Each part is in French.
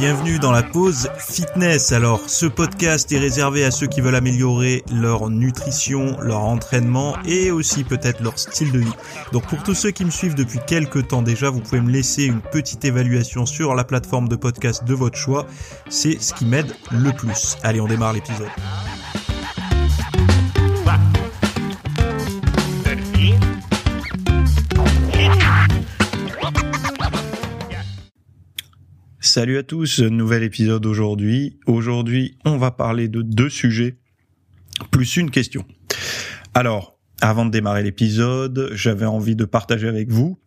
bienvenue dans la pause fitness. Alors, ce podcast est réservé à ceux qui veulent améliorer leur nutrition, leur entraînement et aussi peut-être leur style de vie. Donc, pour tous ceux qui me suivent depuis quelques temps déjà, vous pouvez me laisser une petite évaluation sur la plateforme de podcast de votre choix. C'est ce qui m'aide le plus. Allez, on démarre l'épisode. Salut à tous, nouvel épisode aujourd'hui. Aujourd'hui, on va parler de 2 sujets, plus une question. Alors, avant de démarrer l'épisode, j'avais envie de partager avec vous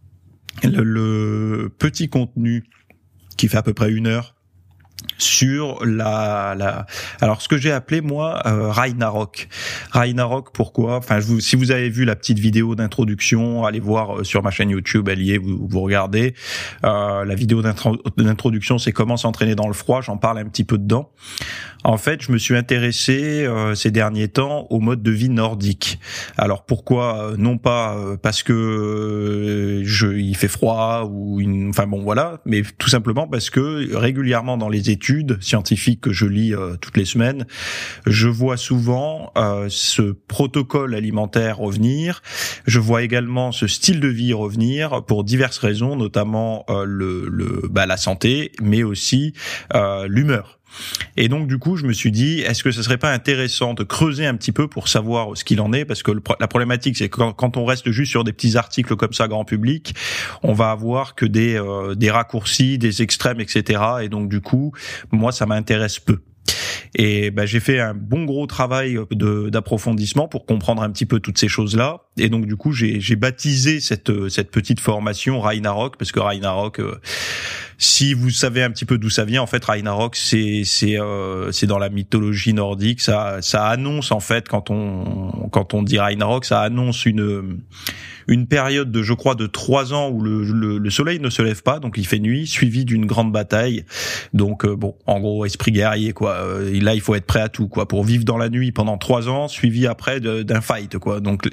le petit contenu qui fait à peu près 1 heure sur alors ce que j'ai appelé moi Ragnarok. Ragnarok, pourquoi? Enfin, si vous avez vu la petite vidéo d'introduction, allez voir sur ma chaîne YouTube, elle y est, vous regardez. La vidéo d'introduction, c'est comment s'entraîner dans le froid, j'en parle un petit peu dedans. En fait, je me suis intéressé ces derniers temps au mode de vie nordique. Alors pourquoi? Non pas parce que il fait froid enfin bon voilà, mais tout simplement parce que régulièrement dans les études scientifiques que je lis toutes les semaines, je vois souvent ce protocole alimentaire revenir. Je vois également ce style de vie revenir pour diverses raisons, notamment la santé, mais aussi l'humeur. Et donc du coup, je me suis dit, est-ce que ce serait pas intéressant de creuser un petit peu pour savoir ce qu'il en est, parce que la problématique, c'est que quand on reste juste sur des petits articles comme ça grand public, on va avoir que des raccourcis, des extrêmes, etc. Et donc du coup, moi, ça m'intéresse peu. Et j'ai fait un bon gros travail d'approfondissement pour comprendre un petit peu toutes ces choses-là. Et donc du coup, j'ai baptisé cette petite formation Ragnarok, parce que Ragnarok, si vous savez un petit peu d'où ça vient, en fait, Ragnarok, c'est dans la mythologie nordique. Ça annonce, en fait, quand on dit Ragnarok, ça annonce une période de 3 ans où le soleil ne se lève pas, donc il fait nuit, suivi d'une grande bataille. Donc en gros, esprit guerrier, quoi. Là, il faut être prêt à tout, quoi, pour vivre dans la nuit pendant 3 ans, suivi après d'un fight, quoi. Donc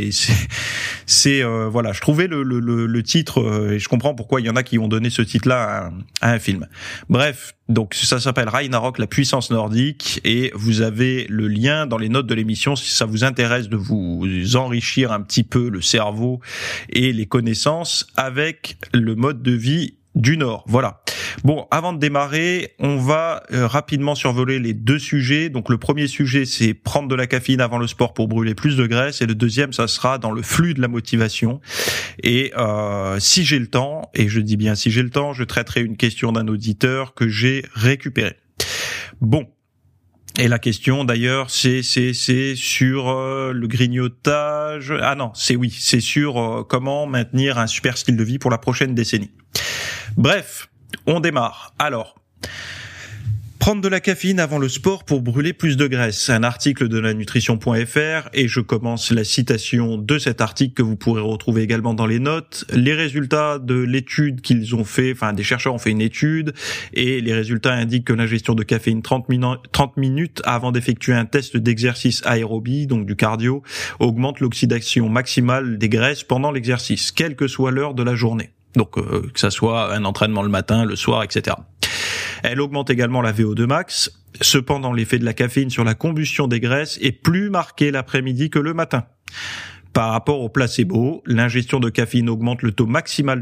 voilà. Je trouvais le titre, et je comprends pourquoi il y en a qui ont donné ce titre-là à un film. Bref. Donc ça s'appelle Ragnarok, la puissance nordique, et vous avez le lien dans les notes de l'émission si ça vous intéresse de vous enrichir un petit peu le cerveau et les connaissances avec le mode de vie du Nord. Voilà. Bon, avant de démarrer, on va rapidement survoler les 2 sujets. Donc le premier sujet, c'est prendre de la caféine avant le sport pour brûler plus de graisse, et le deuxième, ça sera dans le flux de la motivation. Et si j'ai le temps, et je dis bien si j'ai le temps, je traiterai une question d'un auditeur que j'ai récupérée. Bon. Et la question d'ailleurs, c'est sur le grignotage. Ah non, c'est sur comment maintenir un super style de vie pour la prochaine décennie. Bref, on démarre. Alors, prendre de la caféine avant le sport pour brûler plus de graisse. Un article de lanutrition.fr, et je commence la citation de cet article que vous pourrez retrouver également dans les notes. Les résultats de l'étude qu'ils ont fait, enfin des chercheurs ont fait une étude, et les résultats indiquent que l'ingestion de caféine 30 minutes avant d'effectuer un test d'exercice aérobie, donc du cardio, augmente l'oxydation maximale des graisses pendant l'exercice, quelle que soit l'heure de la journée. Donc que ça soit un entraînement le matin, le soir, etc. Elle augmente également la VO2 max. Cependant, l'effet de la caféine sur la combustion des graisses est plus marqué l'après-midi que le matin. Par rapport au placebo, l'ingestion de caféine augmente le taux maximal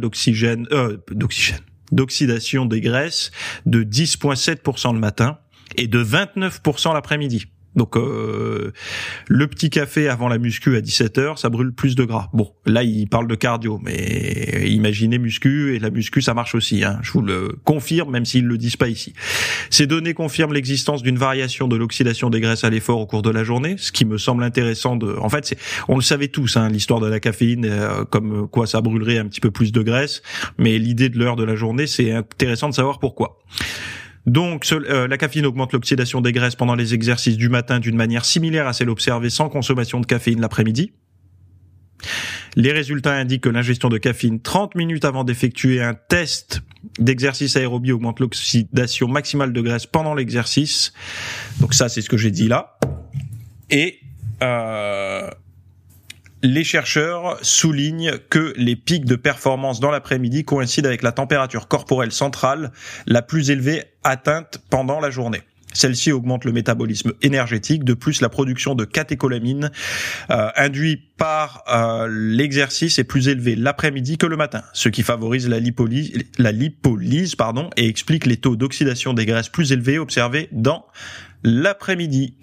d'oxydation des graisses de 10,7% le matin et de 29% l'après-midi. Donc le petit café avant la muscu à 17h, ça brûle plus de gras. Bon, là il parle de cardio, mais imaginez muscu, et la muscu ça marche aussi, hein. Je vous le confirme, même s'ils le disent pas ici. Ces données confirment l'existence d'une variation de l'oxydation des graisses à l'effort au cours de la journée, ce qui me semble intéressant en fait, on le savait tous, hein, l'histoire de la caféine, comme quoi ça brûlerait un petit peu plus de graisse, mais l'idée de l'heure de la journée, c'est intéressant de savoir pourquoi. Donc, la caféine augmente l'oxydation des graisses pendant les exercices du matin d'une manière similaire à celle observée sans consommation de caféine l'après-midi. Les résultats indiquent que l'ingestion de caféine 30 minutes avant d'effectuer un test d'exercice aérobie augmente l'oxydation maximale de graisse pendant l'exercice. Donc ça, c'est ce que j'ai dit là. Et les chercheurs soulignent que les pics de performance dans l'après-midi coïncident avec la température corporelle centrale la plus élevée atteinte pendant la journée. Celle-ci augmente le métabolisme énergétique. De plus, la production de catécholamines induit par l'exercice est plus élevée l'après-midi que le matin, ce qui favorise la lipolyse, et explique les taux d'oxydation des graisses plus élevés observés dans l'après-midi.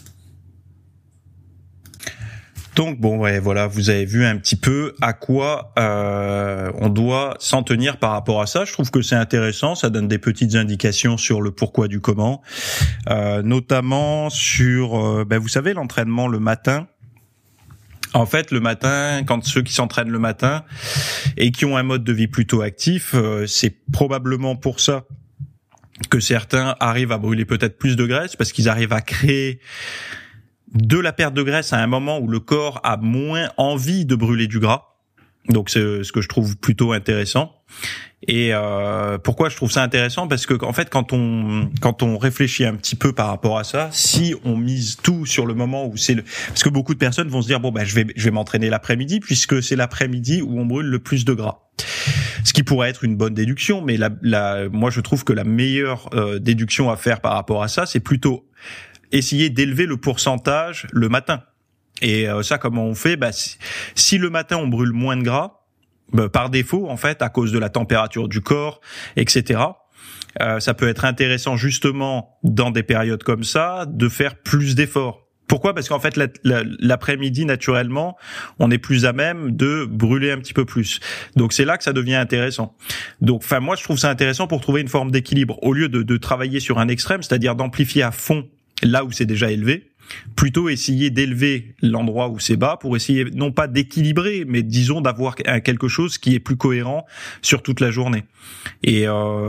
Donc voilà, vous avez vu un petit peu à quoi on doit s'en tenir par rapport à ça. Je trouve que c'est intéressant, ça donne des petites indications sur le pourquoi du comment, notamment sur, vous savez, l'entraînement le matin. En fait, le matin, quand ceux qui s'entraînent le matin et qui ont un mode de vie plutôt actif, c'est probablement pour ça que certains arrivent à brûler peut-être plus de graisse, parce qu'ils arrivent à créer de la perte de graisse à un moment où le corps a moins envie de brûler du gras. Donc c'est ce que je trouve plutôt intéressant. Et pourquoi je trouve ça intéressant? Parce que en fait, quand on réfléchit un petit peu par rapport à ça, si on mise tout sur le moment où parce que beaucoup de personnes vont se dire je vais m'entraîner l'après-midi, puisque c'est l'après-midi où on brûle le plus de gras. Ce qui pourrait être une bonne déduction, mais moi je trouve que la meilleure déduction à faire par rapport à ça, c'est plutôt essayer d'élever le pourcentage le matin. Et ça, comment on fait? Si le matin on brûle moins de gras, par défaut, en fait, à cause de la température du corps, etc., ça peut être intéressant justement dans des périodes comme ça de faire plus d'efforts. Pourquoi? Parce qu'en fait, l'après-midi, naturellement, on est plus à même de brûler un petit peu plus. Donc c'est là que ça devient intéressant. Donc, moi, je trouve ça intéressant pour trouver une forme d'équilibre. Au lieu de travailler sur un extrême, c'est-à-dire d'amplifier à fond là où c'est déjà élevé, plutôt essayer d'élever l'endroit où c'est bas pour essayer non pas d'équilibrer, mais disons d'avoir quelque chose qui est plus cohérent sur toute la journée. Et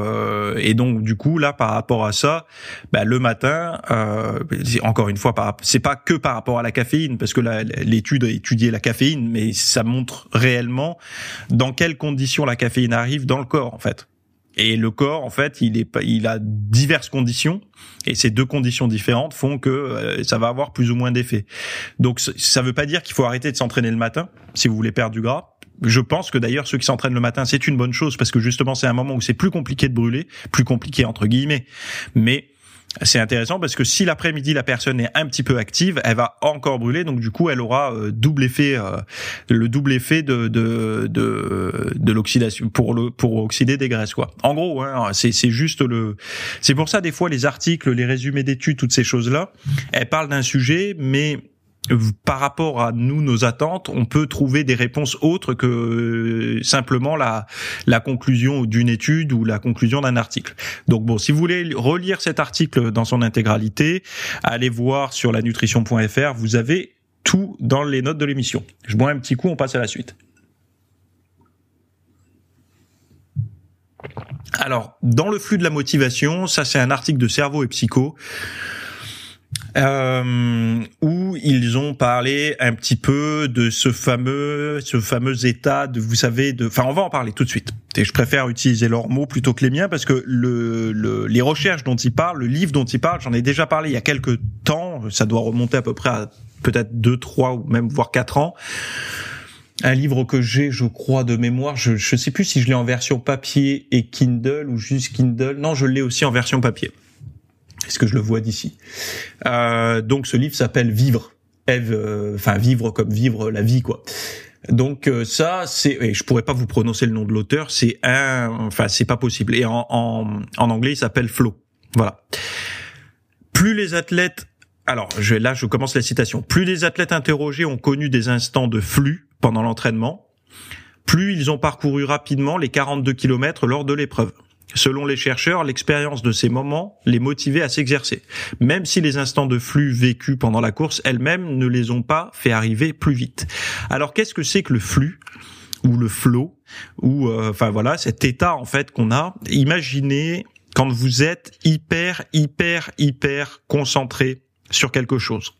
donc du coup là, par rapport à ça, le matin, encore une fois, c'est pas que par rapport à la caféine, parce que l'étude a étudié la caféine, mais ça montre réellement dans quelles conditions la caféine arrive dans le corps en fait. Et le corps, en fait, il a diverses conditions, et ces deux conditions différentes font que ça va avoir plus ou moins d'effet. Donc, ça veut pas dire qu'il faut arrêter de s'entraîner le matin si vous voulez perdre du gras. Je pense que d'ailleurs, ceux qui s'entraînent le matin, c'est une bonne chose, parce que justement, c'est un moment où c'est plus compliqué de brûler, plus compliqué entre guillemets, mais c'est intéressant parce que si l'après-midi la personne est un petit peu active, elle va encore brûler, donc du coup elle aura le double effet de l'oxydation pour oxyder des graisses quoi. En gros, c'est pour ça des fois les articles, les résumés d'études, toutes ces choses-là, elles parlent d'un sujet, mais par rapport à nos attentes, on peut trouver des réponses autres que simplement la conclusion d'une étude ou la conclusion d'un article. Donc si vous voulez relire cet article dans son intégralité, allez voir sur lanutrition.fr, vous avez tout dans les notes de l'émission. Je bois un petit coup, on passe à la suite. Alors, dans le flux de la motivation, ça c'est un article de Cerveau et Psycho, où ils ont parlé un petit peu de ce fameux état de, vous savez, on va en parler tout de suite. Et je préfère utiliser leurs mots plutôt que les miens, parce que les recherches dont ils parlent, le livre dont ils parlent, j'en ai déjà parlé il y a quelques temps, ça doit remonter à peu près à peut-être 2, 3 ou même voire 4 ans. Un livre que j'ai, je crois, de mémoire, je sais plus si je l'ai en version papier et Kindle ou juste Kindle. Non, je l'ai aussi en version papier. Est-ce que je le vois d'ici? Donc ce livre s'appelle Vivre. Vivre comme vivre la vie, quoi. Donc ça, et je pourrais pas vous prononcer le nom de l'auteur, c'est pas possible. Et en anglais, il s'appelle Flow. Voilà. Plus les athlètes, je commence la citation. Plus les athlètes interrogés ont connu des instants de flux pendant l'entraînement, plus ils ont parcouru rapidement les 42 km lors de l'épreuve. Selon les chercheurs, l'expérience de ces moments les motivait à s'exercer, même si les instants de flux vécus pendant la course elles-mêmes ne les ont pas fait arriver plus vite. Alors qu'est-ce que c'est que le flux ou le flow ou cet état en fait qu'on a? Imaginez quand vous êtes hyper concentré sur quelque chose.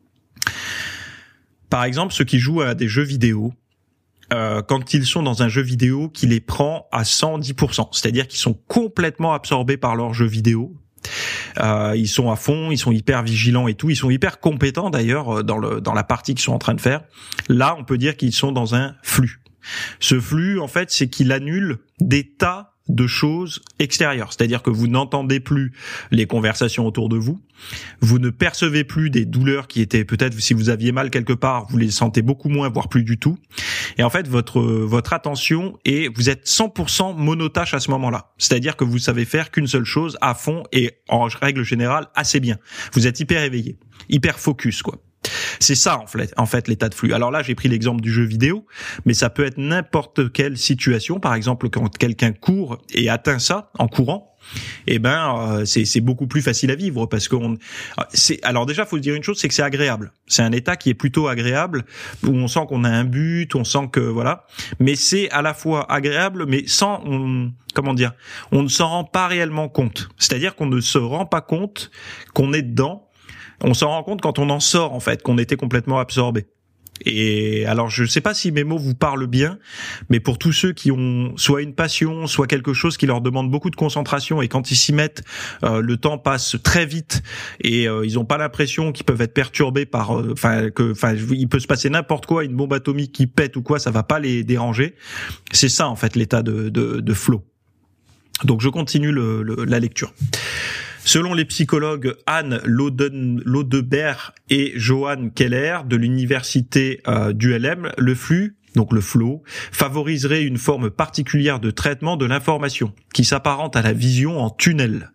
Par exemple, ceux qui jouent à des jeux vidéo, quand ils sont dans un jeu vidéo qui les prend à 110%, c'est-à-dire qu'ils sont complètement absorbés par leur jeu vidéo, Ils sont à fond, ils sont hyper vigilants et tout. Ils sont hyper compétents d'ailleurs dans la partie qu'ils sont en train de faire. Là, on peut dire qu'ils sont dans un flux. Ce flux, en fait, c'est qu'il annule des tas de choses extérieures. C'est-à-dire que vous n'entendez plus les conversations autour de vous. Vous ne percevez plus des douleurs qui étaient peut-être, si vous aviez mal quelque part, vous les sentez beaucoup moins, voire plus du tout. Et en fait, votre attention vous êtes 100% monotache à ce moment-là. C'est-à-dire que vous savez faire qu'une seule chose à fond et en règle générale assez bien. Vous êtes hyper éveillé, hyper focus, quoi. C'est ça en fait l'état de flux. Alors là, j'ai pris l'exemple du jeu vidéo, mais ça peut être n'importe quelle situation. Par exemple, quand quelqu'un court et atteint ça en courant, c'est beaucoup plus facile à vivre parce alors déjà, faut se dire une chose, c'est que c'est agréable. C'est un état qui est plutôt agréable où on sent qu'on a un but, on sent que voilà, mais c'est à la fois agréable, mais on ne s'en rend pas réellement compte. C'est-à-dire qu'on ne se rend pas compte qu'on est dedans. On s'en rend compte quand on en sort, en fait, qu'on était complètement absorbé. Et alors, je ne sais pas si mes mots vous parlent bien, mais pour tous ceux qui ont soit une passion, soit quelque chose qui leur demande beaucoup de concentration, et quand ils s'y mettent, le temps passe très vite, et ils n'ont pas l'impression qu'ils peuvent être perturbés il peut se passer n'importe quoi, une bombe atomique qui pète ou quoi, ça va pas les déranger. C'est ça, en fait, l'état de flow. Donc, je continue la lecture. Selon les psychologues Anne Laudebert et Johan Keller de l'université d'ULM, le flux, donc le flow, favoriserait une forme particulière de traitement de l'information qui s'apparente à la vision en tunnel.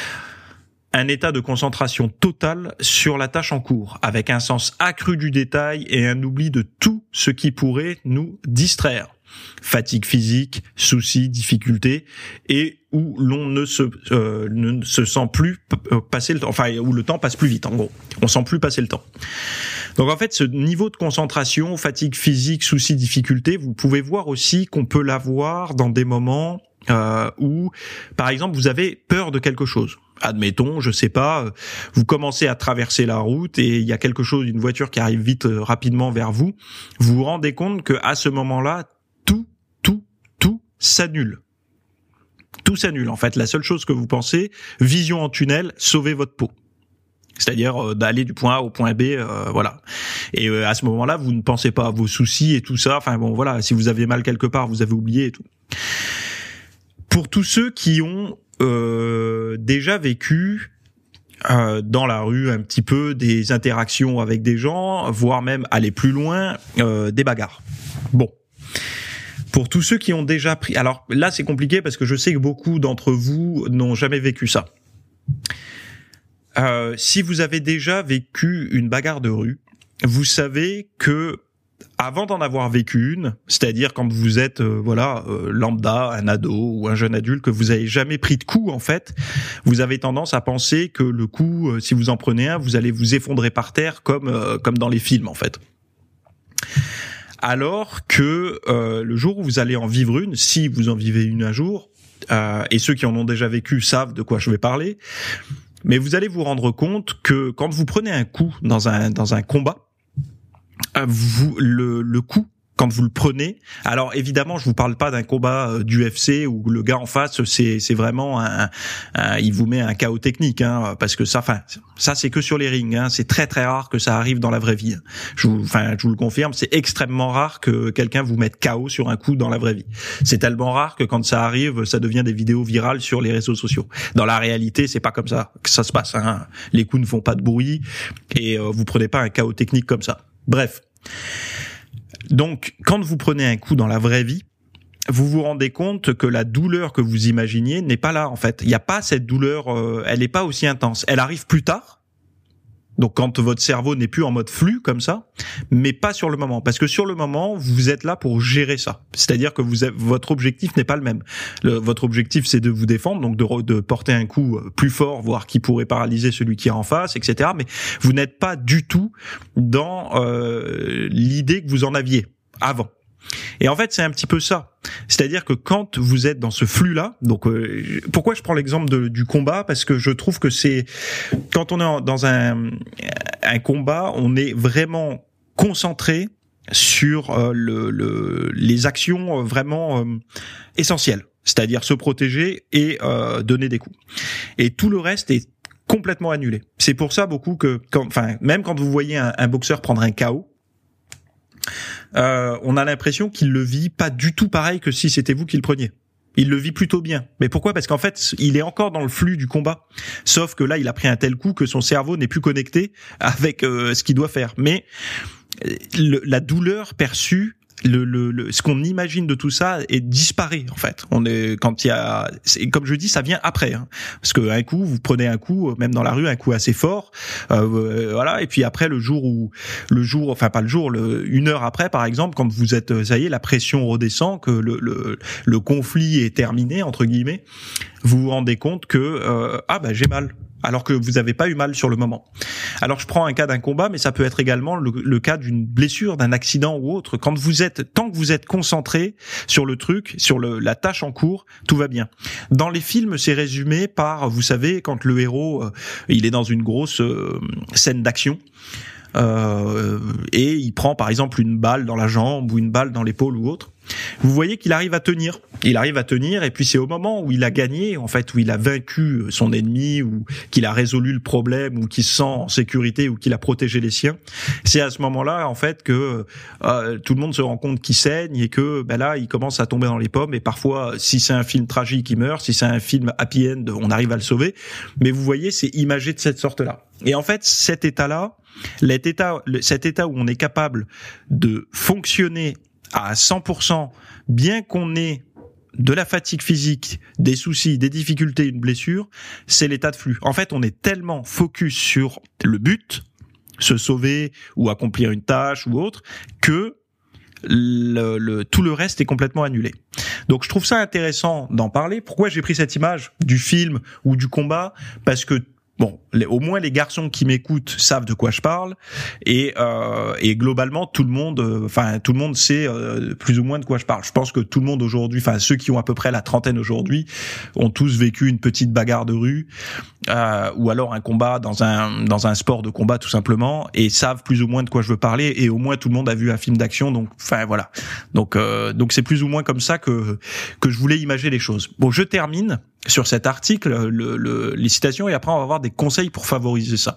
Un état de concentration totale sur la tâche en cours, avec un sens accru du détail et un oubli de tout ce qui pourrait nous distraire. Fatigue physique, soucis, difficultés, et où l'on ne se sent plus passer le temps, où le temps passe plus vite, en gros. On sent plus passer le temps. Donc en fait, ce niveau de concentration, fatigue physique, soucis, difficultés, vous pouvez voir aussi qu'on peut l'avoir dans des moments où, par exemple, vous avez peur de quelque chose. Admettons, je sais pas, vous commencez à traverser la route et il y a quelque chose, une voiture qui arrive vite, rapidement vers vous. Vous vous rendez compte que à ce moment-là, tout s'annule. Tout s'annule. En fait, la seule chose que vous pensez, vision en tunnel, sauver votre peau. C'est-à-dire d'aller du point A au point B, voilà. Et à ce moment-là, vous ne pensez pas à vos soucis et tout ça. Enfin bon, voilà. Si vous avez mal quelque part, vous avez oublié et tout. Pour tous ceux qui ont déjà vécu dans la rue un petit peu des interactions avec des gens, voire même aller plus loin, des bagarres. Bon. Pour tous ceux qui ont déjà pris... Alors là, c'est compliqué parce que je sais que beaucoup d'entre vous n'ont jamais vécu ça. Si vous avez déjà vécu une bagarre de rue, vous savez que avant d'en avoir vécu une, c'est-à-dire quand vous êtes lambda, un ado ou un jeune adulte, que vous avez jamais pris de coup en fait, vous avez tendance à penser que le coup, si vous en prenez un, vous allez vous effondrer par terre comme dans les films en fait. Alors que le jour où vous allez en vivre une, si vous en vivez une un jour, et ceux qui en ont déjà vécu savent de quoi je vais parler, mais vous allez vous rendre compte que quand vous prenez un coup dans un combat, le coup, quand vous le prenez, alors évidemment, je vous parle pas d'un combat d'UFC où le gars en face, c'est vraiment il vous met un chaos technique, hein, parce que ça c'est que sur les rings, hein, c'est très très rare que ça arrive dans la vraie vie. Je vous le confirme, c'est extrêmement rare que quelqu'un vous mette KO sur un coup dans la vraie vie. C'est tellement rare que quand ça arrive, ça devient des vidéos virales sur les réseaux sociaux. Dans la réalité, c'est pas comme ça que ça se passe, hein. Les coups ne font pas de bruit et vous prenez pas un chaos technique comme ça. Bref. Donc, quand vous prenez un coup dans la vraie vie, vous vous rendez compte que la douleur que vous imaginiez n'est pas là, en fait. Il n'y a pas cette douleur, elle n'est pas aussi intense. Elle arrive plus tard. Donc, quand votre cerveau n'est plus en mode flux, comme ça, mais pas sur le moment. Parce que sur le moment, vous êtes là pour gérer ça. C'est-à-dire que votre objectif n'est pas le même. Votre objectif, c'est de vous défendre, donc de porter un coup plus fort, voire qui pourrait paralyser celui qui est en face, etc. Mais vous n'êtes pas du tout dans l'idée que vous en aviez avant. Et en fait, c'est un petit peu ça. C'est-à-dire que quand vous êtes dans ce flux-là, donc pourquoi je prends l'exemple du combat, parce que je trouve que c'est quand on est dans un combat, on est vraiment concentré sur les actions vraiment essentielles, c'est-à-dire se protéger et donner des coups. Et tout le reste est complètement annulé. C'est pour ça beaucoup que, même quand vous voyez un boxeur prendre un KO, on a l'impression qu'il le vit pas du tout pareil que si c'était vous qui le preniez. Il le vit plutôt bien. Mais pourquoi ? Parce qu'en fait, il est encore dans le flux du combat. Sauf que là, il a pris un tel coup que son cerveau n'est plus connecté avec ce qu'il doit faire. Mais la douleur perçue, ce qu'on imagine de tout ça disparaît en fait. Comme je dis, ça vient après, hein, parce que un coup, vous prenez un coup, même dans la rue, un coup assez fort, voilà. Et puis après, une heure après, par exemple, quand vous êtes, ça y est, la pression redescend, que le conflit est terminé entre guillemets, vous vous rendez compte que j'ai mal. Alors que vous n'avez pas eu mal sur le moment. Alors je prends un cas d'un combat, mais ça peut être également le cas d'une blessure, d'un accident ou autre. Tant que vous êtes concentré sur le truc, sur la tâche en cours, tout va bien. Dans les films, c'est résumé par, vous savez, quand le héros, il est dans une grosse scène d'action, et il prend par exemple une balle dans la jambe ou une balle dans l'épaule ou autre. Vous voyez qu'il arrive à tenir. Et puis c'est au moment où il a gagné, en fait, où il a vaincu son ennemi, ou qu'il a résolu le problème, ou qu'il se sent en sécurité, ou qu'il a protégé les siens. C'est à ce moment-là, en fait, que tout le monde se rend compte qu'il saigne et que là, il commence à tomber dans les pommes. Et parfois, si c'est un film tragique, il meurt. Si c'est un film happy end, on arrive à le sauver. Mais vous voyez, c'est imagé de cette sorte-là. Et en fait, cet état-là, cet état où on est capable de fonctionner à 100%, bien qu'on ait de la fatigue physique, des soucis, des difficultés, une blessure, c'est l'état de flux. En fait, on est tellement focus sur le but, se sauver ou accomplir une tâche ou autre, que tout le reste est complètement annulé. Donc je trouve ça intéressant d'en parler. Pourquoi j'ai pris cette image du film ou du combat ? Parce que au moins les garçons qui m'écoutent savent de quoi je parle, et globalement tout le monde sait plus ou moins de quoi je parle. Je pense que tout le monde aujourd'hui, ceux qui ont à peu près la trentaine aujourd'hui, ont tous vécu une petite bagarre de rue, ou alors un combat dans un sport de combat tout simplement, et savent plus ou moins de quoi je veux parler, et au moins tout le monde a vu un film d'action. Donc voilà. Donc c'est plus ou moins comme ça que je voulais imaginer les choses. Bon, je termine sur cet article, les citations, et après on va voir des conseils pour favoriser ça.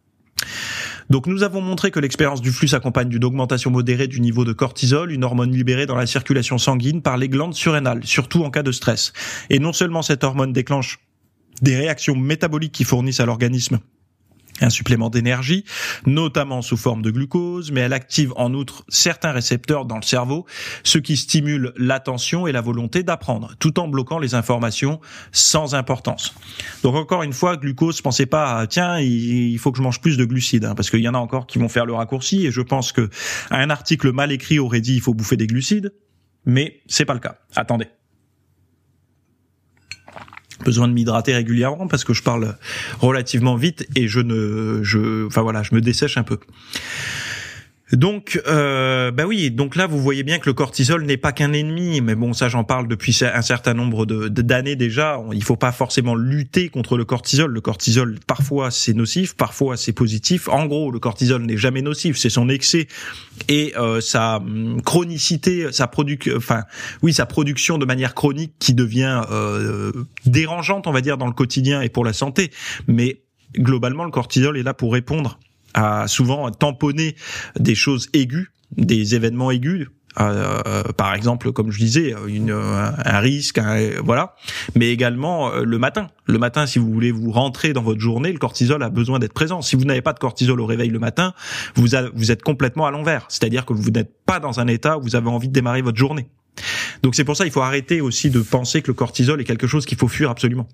Donc nous avons montré que l'expérience du flux s'accompagne d'une augmentation modérée du niveau de cortisol, une hormone libérée dans la circulation sanguine par les glandes surrénales, surtout en cas de stress. Et non seulement cette hormone déclenche des réactions métaboliques qui fournissent à l'organisme un supplément d'énergie, notamment sous forme de glucose, mais elle active en outre certains récepteurs dans le cerveau, ce qui stimule l'attention et la volonté d'apprendre, tout en bloquant les informations sans importance. Donc encore une fois, glucose, pensez pas, tiens, il faut que je mange plus de glucides, parce qu'il y en a encore qui vont faire le raccourci, et je pense que un article mal écrit aurait dit il faut bouffer des glucides, mais c'est pas le cas. Attendez. Besoin de m'hydrater régulièrement parce que je parle relativement vite et je me dessèche un peu. Donc, donc là, vous voyez bien que le cortisol n'est pas qu'un ennemi, mais bon, ça, j'en parle depuis un certain nombre d'années déjà. Il faut pas forcément lutter contre le cortisol. Le cortisol, parfois, c'est nocif, parfois, c'est positif. En gros, le cortisol n'est jamais nocif, c'est son excès et sa chronicité, sa production de manière chronique qui devient dérangeante, on va dire, dans le quotidien et pour la santé. Mais globalement, le cortisol est là pour répondre à souvent tamponner des choses aiguës, des événements aigus, par exemple, comme je disais, un risque, voilà. Mais également le matin. Le matin, si vous voulez vous rentrer dans votre journée, le cortisol a besoin d'être présent. Si vous n'avez pas de cortisol au réveil le matin, vous êtes complètement à l'envers. C'est-à-dire que vous n'êtes pas dans un état où vous avez envie de démarrer votre journée. Donc c'est pour ça qu'il faut arrêter aussi de penser que le cortisol est quelque chose qu'il faut fuir absolument.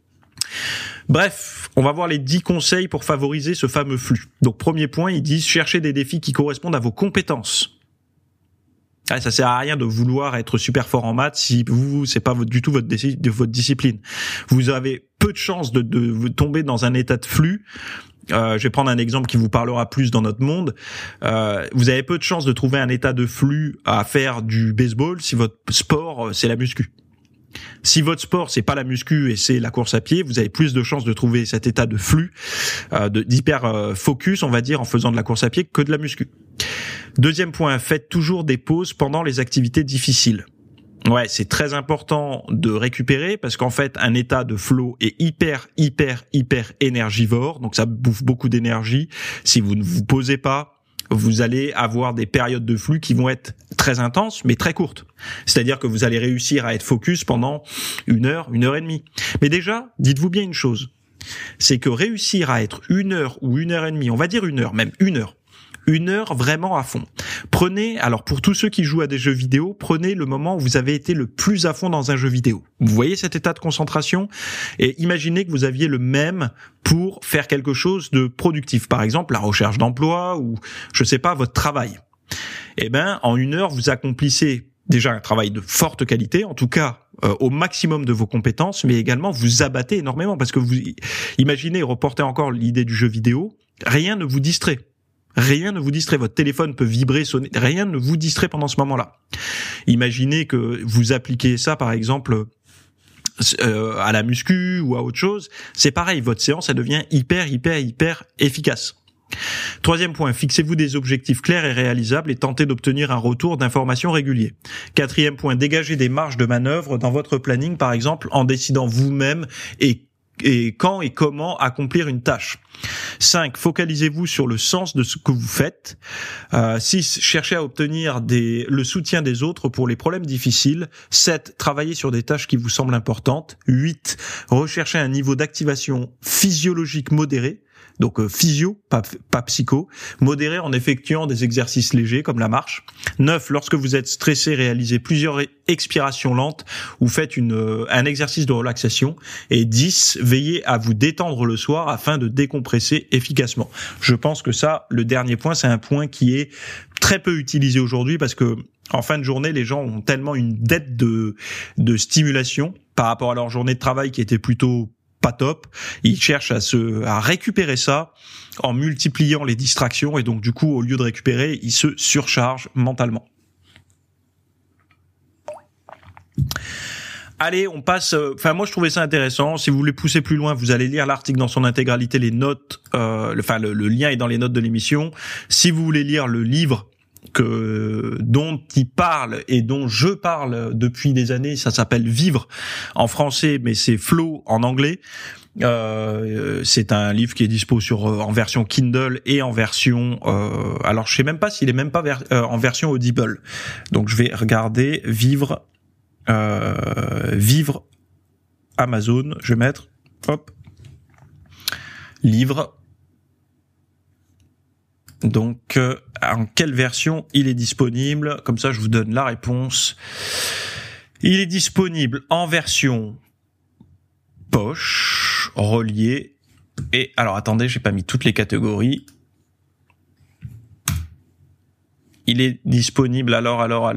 Bref, on va voir les 10 conseils pour favoriser ce fameux flux. Donc premier point, ils disent chercher des défis qui correspondent à vos compétences. Ça sert à rien de vouloir être super fort en maths si c'est pas du tout votre discipline. Vous avez peu de chances de tomber dans un état de flux. Je vais prendre un exemple qui vous parlera plus dans notre monde. Vous avez peu de chances de trouver un état de flux à faire du baseball si votre sport c'est la muscu. Si votre sport c'est pas la muscu et c'est la course à pied, vous avez plus de chances de trouver cet état de flux, d'hyper focus, on va dire, en faisant de la course à pied que de la muscu. Deuxième point, faites toujours des pauses pendant les activités difficiles. Ouais, c'est très important de récupérer parce qu'en fait, un état de flow est hyper énergivore. Donc, ça bouffe beaucoup d'énergie. Si vous ne vous posez pas, vous allez avoir des périodes de flux qui vont être très intenses, mais très courtes. C'est-à-dire que vous allez réussir à être focus pendant 1 heure et demie. Mais déjà, dites-vous bien une chose. C'est que réussir à être 1 heure ou 1 heure et demie, on va dire 1 heure, même 1 heure. 1 heure vraiment à fond. Prenez, alors pour tous ceux qui jouent à des jeux vidéo, prenez le moment où vous avez été le plus à fond dans un jeu vidéo. Vous voyez cet état de concentration et imaginez que vous aviez le même pour faire quelque chose de productif. Par exemple, la recherche d'emploi ou, je sais pas, votre travail. Eh ben, en 1 heure, vous accomplissez déjà un travail de forte qualité, en tout cas au maximum de vos compétences, mais également vous abattez énormément parce que vous imaginez, reportez encore l'idée du jeu vidéo, rien ne vous distrait. Rien ne vous distrait. Votre téléphone peut vibrer, sonner. Rien ne vous distrait pendant ce moment-là. Imaginez que vous appliquez ça, par exemple, à la muscu ou à autre chose. C'est pareil. Votre séance, elle devient hyper efficace. 3e point, fixez-vous des objectifs clairs et réalisables et tentez d'obtenir un retour d'information régulier. 4e point, dégagez des marges de manœuvre dans votre planning, par exemple, en décidant vous-même et quand et comment accomplir une tâche. 5. Focalisez-vous sur le sens de ce que vous faites. 6. Cherchez à obtenir le soutien des autres pour les problèmes difficiles. 7. Travaillez sur des tâches qui vous semblent importantes. 8. Recherchez un niveau d'activation physiologique modéré. Donc physio, pas psycho, modéré en effectuant des exercices légers comme la marche. 9. Lorsque vous êtes stressé, réalisez plusieurs expirations lentes ou faites un exercice de relaxation. Et 10. Veillez à vous détendre le soir afin de décompresser efficacement. Je pense que ça, le dernier point, c'est un point qui est très peu utilisé aujourd'hui parce que en fin de journée, les gens ont tellement une dette de stimulation par rapport à leur journée de travail qui était plutôt pas top. Ils cherchent à récupérer ça en multipliant les distractions et donc du coup, au lieu de récupérer, ils se surchargent mentalement. Allez, on passe. Enfin, moi, je trouvais ça intéressant. Si vous voulez pousser plus loin, vous allez lire l'article dans son intégralité, les notes. Le lien est dans les notes de l'émission. Si vous voulez lire le livre dont il parle et dont je parle depuis des années, ça s'appelle Vivre en français, mais c'est Flow en anglais. C'est un livre qui est dispo en version Kindle et en version. Alors, je sais même pas s'il est même pas en version Audible. Donc, je vais regarder Vivre Amazon. Je vais mettre livre. Donc, en quelle version il est disponible? Comme ça, je vous donne la réponse. Il est disponible en version poche, relié. Et alors, attendez, j'ai pas mis toutes les catégories. Il est disponible alors.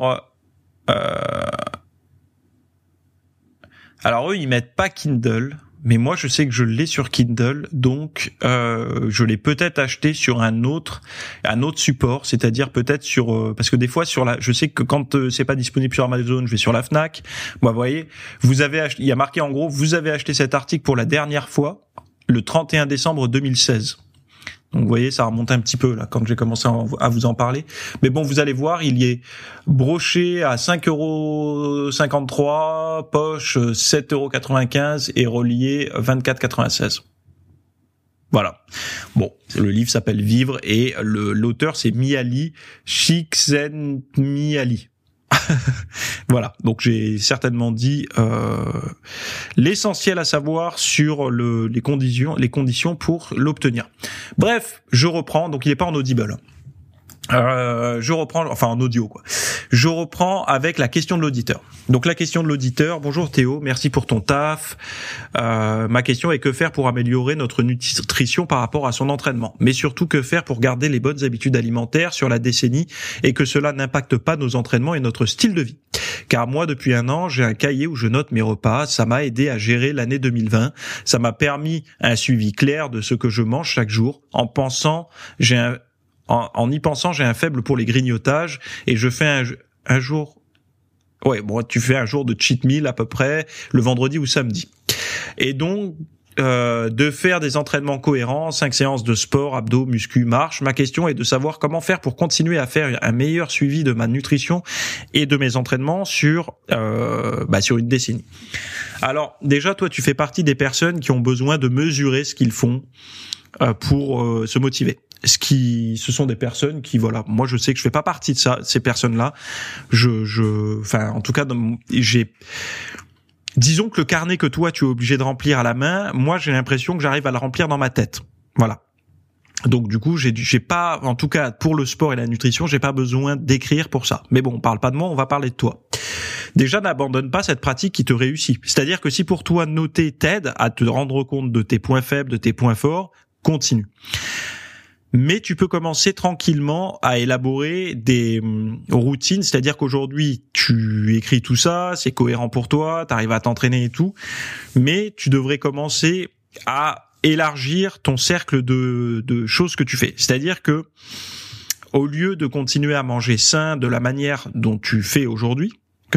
Alors eux, ils mettent pas Kindle. Mais moi, je sais que je l'ai sur Kindle, donc je l'ai peut-être acheté sur un autre support, c'est-à-dire peut-être sur parce que des fois je sais que quand c'est pas disponible sur Amazon, je vais sur la Fnac. Moi, vous voyez, il y a marqué en gros, vous avez acheté cet article pour la dernière fois le 31 décembre 2016. Donc vous voyez, ça remonte un petit peu là quand j'ai commencé à vous en parler. Mais bon, vous allez voir, il y est broché à 5,53 €, poche 7,95 € et relié 24,96 €. Voilà. Bon, le livre s'appelle Vivre et l'auteur c'est Mihaly Csikszentmihalyi. Voilà, donc j'ai certainement dit l'essentiel à savoir sur les conditions pour l'obtenir. Bref, je reprends, donc il n'est pas en Audible. Je reprends, enfin en audio quoi. Je reprends avec la question de l'auditeur. Donc la question de l'auditeur. Bonjour Théo, merci pour ton taf. Ma question est que faire pour améliorer notre nutrition par rapport à son entraînement, mais surtout que faire pour garder les bonnes habitudes alimentaires sur la décennie et que cela n'impacte pas nos entraînements et notre style de vie. Car moi, depuis 1 an, j'ai un cahier où je note mes repas. Ça m'a aidé à gérer l'année 2020. Ça m'a permis un suivi clair de ce que je mange chaque jour. En y pensant, j'ai un faible pour les grignotages et je fais un jour. Ouais, bon, tu fais un jour de cheat meal à peu près le vendredi ou samedi. Et donc, de faire des entraînements cohérents, 5 séances de sport, abdos, muscu, marche. Ma question est de savoir comment faire pour continuer à faire un meilleur suivi de ma nutrition et de mes entraînements sur une décennie. Alors déjà, toi, tu fais partie des personnes qui ont besoin de mesurer ce qu'ils font pour se motiver. Ce sont des personnes qui, voilà, moi je sais que je fais pas partie de ces personnes-là. En tout cas, disons que le carnet que toi tu es obligé de remplir à la main, moi j'ai l'impression que j'arrive à le remplir dans ma tête. Voilà. Donc du coup, j'ai pas, en tout cas pour le sport et la nutrition, j'ai pas besoin d'écrire pour ça. Mais bon, on parle pas de moi, on va parler de toi. Déjà, n'abandonne pas cette pratique qui te réussit. C'est-à-dire que si pour toi noter t'aide à te rendre compte de tes points faibles, de tes points forts, continue. Mais tu peux commencer tranquillement à élaborer des routines, c'est-à-dire qu'aujourd'hui, tu écris tout ça, c'est cohérent pour toi, tu arrives à t'entraîner et tout, mais tu devrais commencer à élargir ton cercle de choses que tu fais. C'est-à-dire que au lieu de continuer à manger sain de la manière dont tu fais aujourd'hui,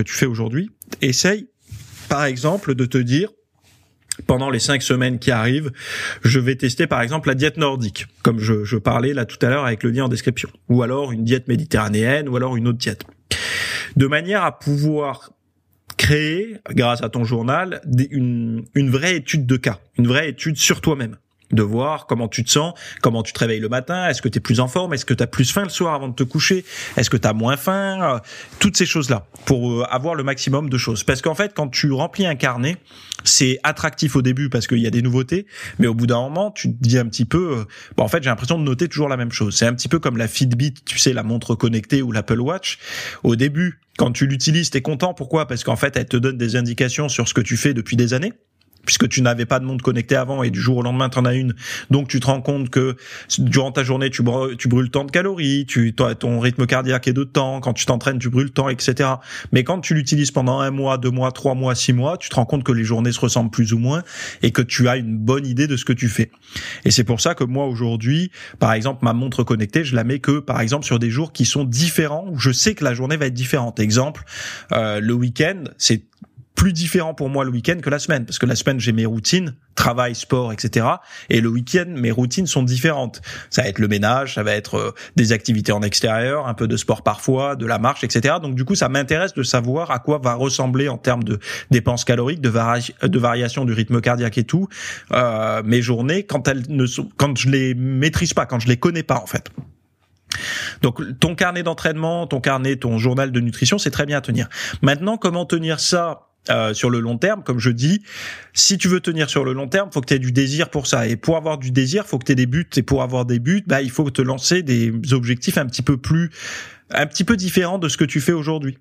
essaye par exemple de te dire pendant les 5 semaines qui arrivent, je vais tester par exemple la diète nordique, comme je parlais là tout à l'heure avec le lien en description, ou alors une diète méditerranéenne, ou alors une autre diète, de manière à pouvoir créer, grâce à ton journal, une vraie étude de cas, une vraie étude sur toi-même. De voir comment tu te sens, comment tu te réveilles le matin, est-ce que tu es plus en forme, est-ce que tu as plus faim le soir avant de te coucher, est-ce que tu as moins faim, toutes ces choses-là, pour avoir le maximum de choses. Parce qu'en fait, quand tu remplis un carnet, c'est attractif au début parce qu'il y a des nouveautés, mais au bout d'un moment, tu te dis un petit peu, en fait, j'ai l'impression de noter toujours la même chose. C'est un petit peu comme la Fitbit, tu sais, la montre connectée ou l'Apple Watch. Au début, quand tu l'utilises, t'es content. Pourquoi ? Parce qu'en fait, elle te donne des indications sur ce que tu fais depuis des années, puisque tu n'avais pas de montre connectée avant et du jour au lendemain tu en as une, donc tu te rends compte que durant ta journée tu brûles tant de calories, ton rythme cardiaque est de temps, quand tu t'entraînes tu brûles tant, etc. Mais quand tu l'utilises pendant 1 mois, 2 mois, 3 mois, 6 mois, tu te rends compte que les journées se ressemblent plus ou moins et que tu as une bonne idée de ce que tu fais. Et c'est pour ça que moi aujourd'hui, par exemple, ma montre connectée, je la mets que par exemple sur des jours qui sont différents, où je sais que la journée va être différente. Exemple, le week-end, c'est plus différent pour moi le week-end que la semaine, parce que la semaine j'ai mes routines, travail, sport, etc. Et le week-end, mes routines sont différentes. Ça va être le ménage, ça va être des activités en extérieur, un peu de sport parfois, de la marche, etc. Donc du coup, ça m'intéresse de savoir à quoi va ressembler en termes de dépenses caloriques, de variation du rythme cardiaque et tout, mes journées quand je les maîtrise pas, quand je les connais pas en fait. Donc ton carnet d'entraînement, ton journal de nutrition, c'est très bien à tenir. Maintenant, comment tenir ça sur le long terme? Comme je dis, si tu veux tenir sur le long terme, faut que tu aies du désir pour ça. Et pour avoir du désir, faut que tu aies des buts. Et pour avoir des buts, il faut te lancer des objectifs un petit peu différents de ce que tu fais aujourd'hui.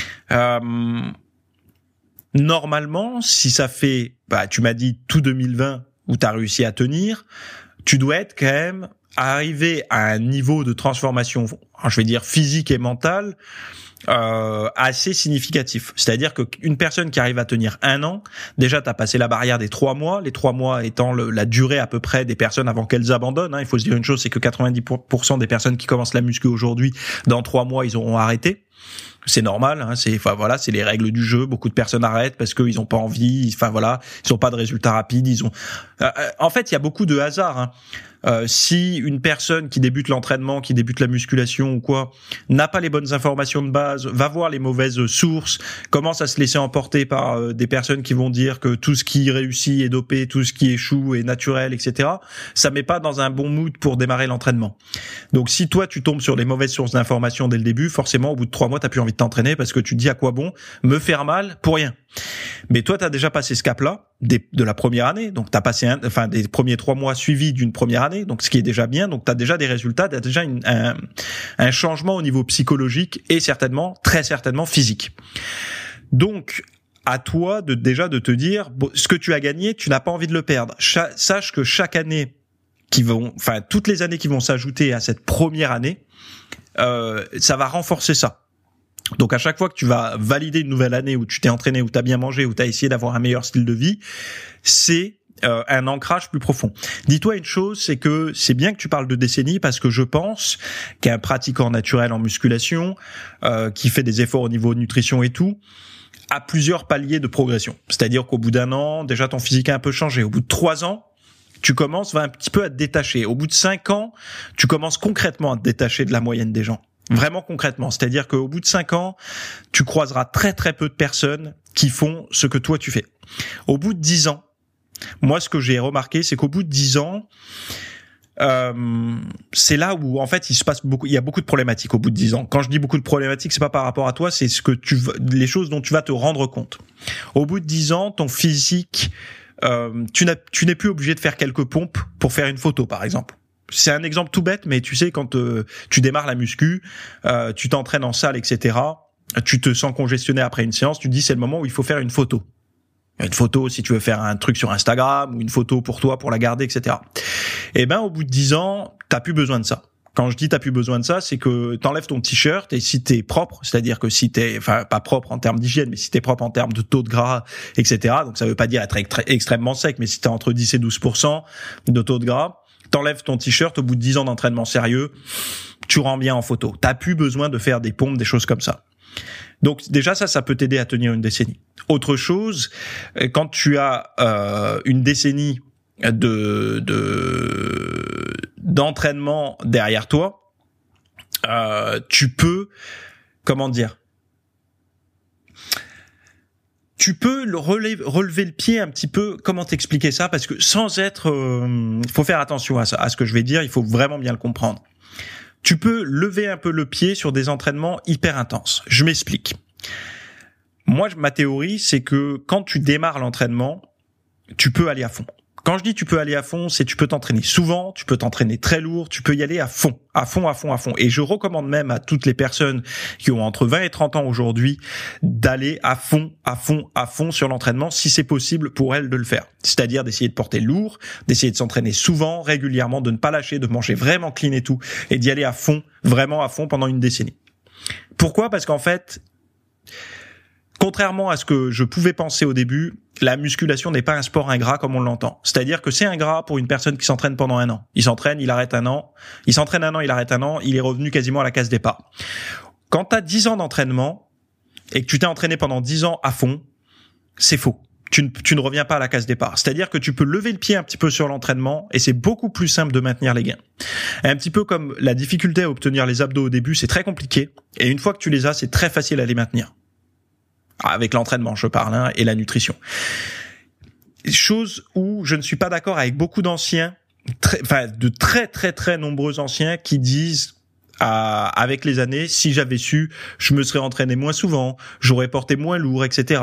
Normalement, si ça fait, tu m'as dit tout 2020 où tu as réussi à tenir, tu dois être quand même arrivé à un niveau de transformation, je vais dire physique et mentale, assez significatif. C'est-à-dire qu'une personne qui arrive à tenir 1 an, déjà t'as passé la barrière des 3 mois, les 3 mois étant la durée à peu près des personnes avant qu'elles abandonnent. Il faut se dire une chose, c'est que 90% des personnes qui commencent la muscu aujourd'hui, dans 3 mois, ils auront arrêté. C'est normal, c'est les règles du jeu. Beaucoup de personnes arrêtent parce qu'ils ont pas envie, ils ont pas de résultats rapides, en fait, il y a beaucoup de hasard, si une personne qui débute l'entraînement, qui débute la musculation ou quoi, n'a pas les bonnes informations de base, va voir les mauvaises sources, commence à se laisser emporter par des personnes qui vont dire que tout ce qui réussit est dopé, tout ce qui échoue est naturel, etc. Ça met pas dans un bon mood pour démarrer l'entraînement. Donc si toi tu tombes sur les mauvaises sources d'informations dès le début, forcément au bout de 3 mois t'as plus envie de t'entraîner parce que tu te dis à quoi bon me faire mal pour rien. Mais toi, tu as déjà passé ce cap-là de la première année, donc tu as passé des premiers 3 mois suivis d'une première année, donc ce qui est déjà bien, donc tu as déjà des résultats, tu as déjà un changement au niveau psychologique et très certainement physique. Donc à toi de te dire ce que tu as gagné, tu n'as pas envie de le perdre. Sache que chaque année toutes les années qui vont s'ajouter à cette première année, ça va renforcer ça. Donc à chaque fois que tu vas valider une nouvelle année où tu t'es entraîné, où tu as bien mangé, où tu as essayé d'avoir un meilleur style de vie, c'est un ancrage plus profond. Dis-toi une chose, c'est que c'est bien que tu parles de décennies parce que je pense qu'un pratiquant naturel en musculation, qui fait des efforts au niveau de nutrition et tout, à plusieurs paliers de progression. C'est-à-dire qu'au bout d'1 an, déjà ton physique a un peu changé. Au bout de 3 ans, tu commences un petit peu à te détacher. Au bout de 5 ans, tu commences concrètement à te détacher de la moyenne des gens. Vraiment concrètement. C'est-à-dire qu'au bout de 5 ans, tu croiseras très très peu de personnes qui font ce que toi tu fais. Au bout de 10 ans, moi ce que j'ai remarqué, c'est qu'au bout de 10 ans, c'est là où en fait il y a beaucoup de problématiques au bout de 10 ans. Quand je dis beaucoup de problématiques, c'est pas par rapport à toi, c'est les choses dont tu vas te rendre compte. Au bout de 10 ans, ton physique, tu n'es plus obligé de faire quelques pompes pour faire une photo, par exemple. C'est un exemple tout bête, mais tu sais, quand tu démarres la muscu, tu t'entraînes en salle, etc., tu te sens congestionné après une séance, tu te dis c'est le moment où il faut faire une photo. Une photo si tu veux faire un truc sur Instagram, ou une photo pour toi, pour la garder, etc. Et ben, au bout de 10 ans, t'as plus besoin de ça. Quand je dis t'as plus besoin de ça, c'est que t'enlèves ton t-shirt et si t'es propre, c'est-à-dire que si t'es, enfin pas propre en termes d'hygiène, mais si t'es propre en termes de taux de gras, etc. Donc ça veut pas dire être extrêmement sec, mais si t'es entre 10 et 12% de taux de gras, t'enlèves ton t-shirt au bout de 10 ans d'entraînement sérieux, tu rends bien en photo. T'as plus besoin de faire des pompes, des choses comme ça. Donc déjà ça peut t'aider à tenir une décennie. Autre chose, quand tu as une décennie d'entraînement derrière toi, tu peux, tu peux relever le pied un petit peu. Comment t'expliquer ça? Parce que sans être, faut faire attention à ce que je vais dire. Il faut vraiment bien le comprendre. Tu peux lever un peu le pied sur des entraînements hyper intenses. Je m'explique. Moi, ma théorie, c'est que quand tu démarres l'entraînement, tu peux aller à fond. Quand je dis tu peux aller à fond, c'est tu peux t'entraîner souvent, tu peux t'entraîner très lourd, tu peux y aller à fond. Et je recommande même à toutes les personnes qui ont entre 20 et 30 ans aujourd'hui d'aller à fond sur l'entraînement si c'est possible pour elles de le faire. C'est-à-dire d'essayer de porter lourd, d'essayer de s'entraîner souvent, régulièrement, de ne pas lâcher, de manger vraiment clean et tout, et d'y aller à fond, vraiment à fond pendant une décennie. Pourquoi? Parce qu'en fait, contrairement à ce que je pouvais penser au début, la musculation n'est pas un sport ingrat comme on l'entend. C'est-à-dire que c'est ingrat pour une personne qui s'entraîne pendant 1 an. Il s'entraîne, il arrête 1 an. Il s'entraîne 1 an, il arrête 1 an. Il est revenu quasiment à la case départ. Quand tu as 10 ans d'entraînement et que tu t'es entraîné pendant 10 ans à fond, c'est faux. Tu ne reviens pas à la case départ. C'est-à-dire que tu peux lever le pied un petit peu sur l'entraînement et c'est beaucoup plus simple de maintenir les gains. Un petit peu comme la difficulté à obtenir les abdos au début, c'est très compliqué. Et une fois que tu les as, c'est très facile à les maintenir. Avec l'entraînement, je parle, et la nutrition. Chose où je ne suis pas d'accord avec beaucoup d'anciens, de très nombreux anciens qui disent, avec les années, si j'avais su, je me serais entraîné moins souvent, j'aurais porté moins lourd, etc.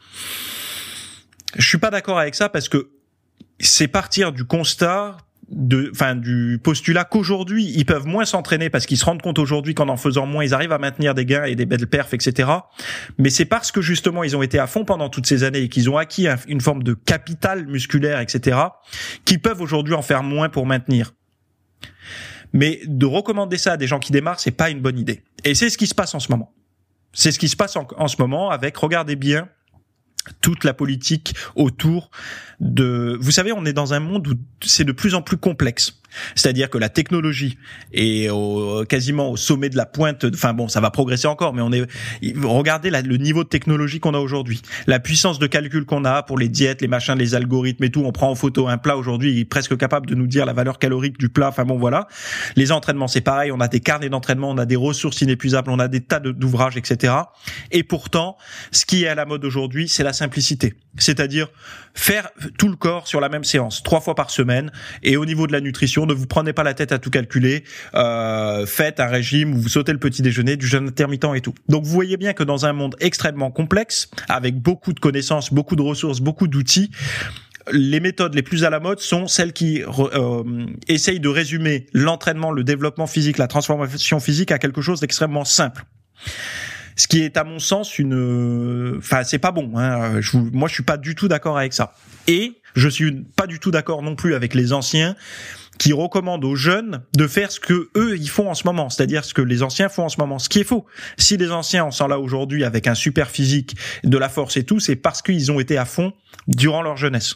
Je suis pas d'accord avec ça parce que c'est partir du constat du postulat qu'aujourd'hui ils peuvent moins s'entraîner parce qu'ils se rendent compte aujourd'hui qu'en faisant moins ils arrivent à maintenir des gains et des belles perfs, etc. Mais c'est parce que justement ils ont été à fond pendant toutes ces années et qu'ils ont acquis une forme de capital musculaire, etc. qu'ils peuvent aujourd'hui en faire moins pour maintenir. Mais de recommander ça à des gens qui démarrent, c'est pas une bonne idée. Et c'est ce qui se passe en ce moment. C'est ce qui se passe en ce moment avec, regardez bien, toute la politique autour de... Vous savez, on est dans un monde où c'est de plus en plus complexe. C'est-à-dire que la technologie est quasiment au sommet de la pointe. Enfin bon, ça va progresser encore, mais regardez le niveau de technologie qu'on a aujourd'hui. La puissance de calcul qu'on a pour les diètes, les machins, les algorithmes et tout. On prend en photo un plat aujourd'hui, il est presque capable de nous dire la valeur calorique du plat. Enfin bon, voilà. Les entraînements, c'est pareil. On a des carnets d'entraînement, on a des ressources inépuisables, on a des tas d'ouvrages, etc. Et pourtant, ce qui est à la mode aujourd'hui, c'est la simplicité. C'est-à-dire faire tout le corps sur la même séance, 3 fois par semaine. Et au niveau de la nutrition, ne vous prenez pas la tête à tout calculer. Faites un régime où vous sautez le petit déjeuner, du jeûne intermittent et tout. Donc vous voyez bien que dans un monde extrêmement complexe, avec beaucoup de connaissances, beaucoup de ressources, beaucoup d'outils, les méthodes les plus à la mode sont celles qui essayent de résumer l'entraînement, le développement physique, la transformation physique à quelque chose d'extrêmement simple. Ce qui est à mon sens c'est pas bon. Moi, je suis pas du tout d'accord avec ça. Et je suis pas du tout d'accord non plus avec les anciens qui recommandent aux jeunes de faire ce que eux ils font en ce moment, c'est-à-dire ce que les anciens font en ce moment. Ce qui est faux. Si les anciens en sont là aujourd'hui avec un super physique, de la force et tout, c'est parce qu'ils ont été à fond durant leur jeunesse.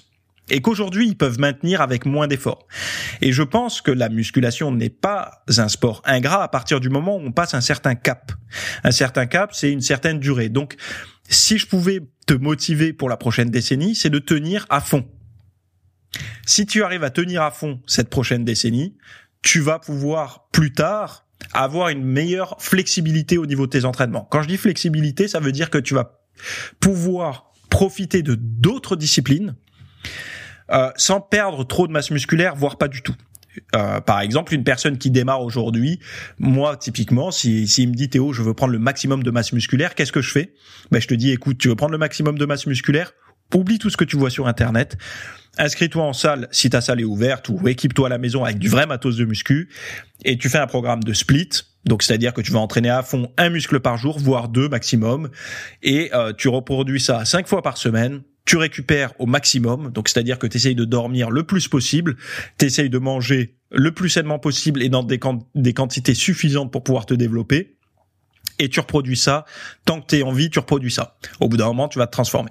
et qu'aujourd'hui ils peuvent maintenir avec moins d'efforts. Et je pense que la musculation n'est pas un sport ingrat à partir du moment où on passe un certain cap. Un certain cap, c'est une certaine durée. Donc, si je pouvais te motiver pour la prochaine décennie, c'est de tenir à fond. Si tu arrives à tenir à fond cette prochaine décennie, tu vas pouvoir plus tard avoir une meilleure flexibilité au niveau de tes entraînements. Quand je dis flexibilité, ça veut dire que tu vas pouvoir profiter de d'autres disciplines sans perdre trop de masse musculaire, voire pas du tout. Par exemple, une personne qui démarre aujourd'hui, moi typiquement, s'il me dit Théo, je veux prendre le maximum de masse musculaire, qu'est-ce que je fais ? Ben je te dis, écoute, tu veux prendre le maximum de masse musculaire ? Oublie tout ce que tu vois sur Internet. Inscris-toi en salle si ta salle est ouverte ou équipe-toi à la maison avec du vrai matos de muscu et tu fais un programme de split. Donc, c'est-à-dire que tu vas entraîner à fond un muscle par jour, voire 2 maximum. Et tu reproduis ça 5 fois par semaine. Tu récupères au maximum. Donc, c'est-à-dire que tu essayes de dormir le plus possible. Tu essayes de manger le plus sainement possible et dans des quantités suffisantes pour pouvoir te développer. Et tu reproduis ça. Tant que tu es en vie, tu reproduis ça. Au bout d'un moment, tu vas te transformer.